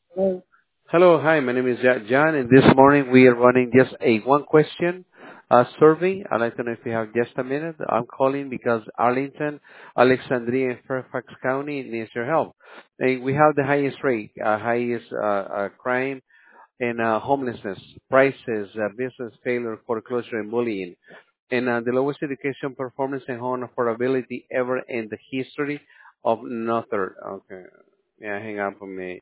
Hello. Hello. Hi, my name is John, and this morning we are running just a one question survey. I'd like to know if you have just a minute. I'm calling because Arlington, Alexandria, and Fairfax County needs your help. And we have the highest rate, highest crime and homelessness, prices, business failure, foreclosure, and bullying, and the lowest education performance and home affordability ever in the history of Northern. Okay. Yeah, hang on for me.